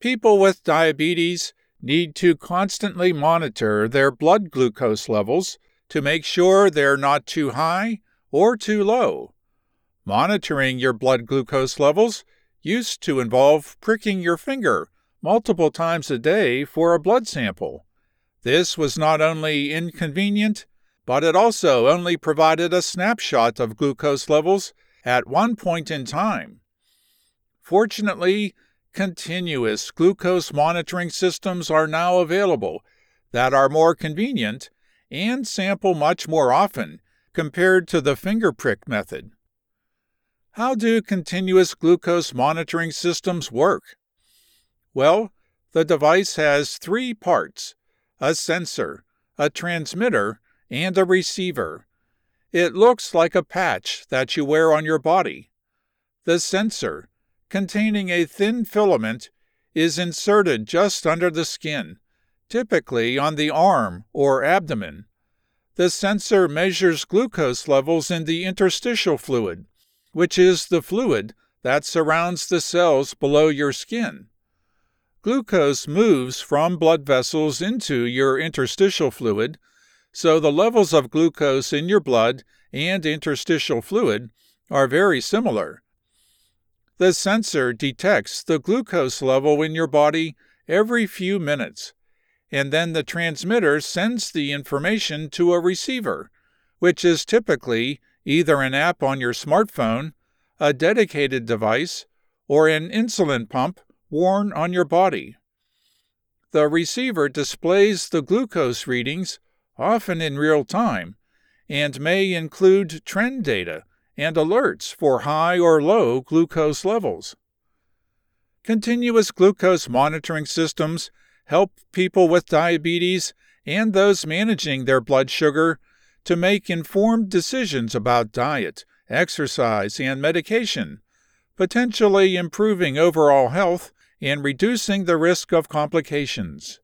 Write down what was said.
People with diabetes need to constantly monitor their blood glucose levels to make sure they're not too high or too low. Monitoring your blood glucose levels used to involve pricking your finger multiple times a day for a blood sample. This was not only inconvenient, but it also only provided a snapshot of glucose levels at one point in time. Fortunately, continuous glucose monitoring systems are now available that are more convenient and sample much more often compared to the finger prick method. How do continuous glucose monitoring systems work? Well, the device has three parts: a sensor, a transmitter, and a receiver. It looks like a patch that you wear on your body. The sensor, containing a thin filament, is inserted just under the skin, typically on the arm or abdomen. The sensor measures glucose levels in the interstitial fluid, which is the fluid that surrounds the cells below your skin. Glucose moves from blood vessels into your interstitial fluid, so the levels of glucose in your blood and interstitial fluid are very similar. The sensor detects the glucose level in your body every few minutes, and then the transmitter sends the information to a receiver, which is typically either an app on your smartphone, a dedicated device, or an insulin pump worn on your body. The receiver displays the glucose readings, often in real time, and may include trend data and alerts for high or low glucose levels. Continuous glucose monitoring systems help people with diabetes and those managing their blood sugar to make informed decisions about diet, exercise, and medication, potentially improving overall health and reducing the risk of complications.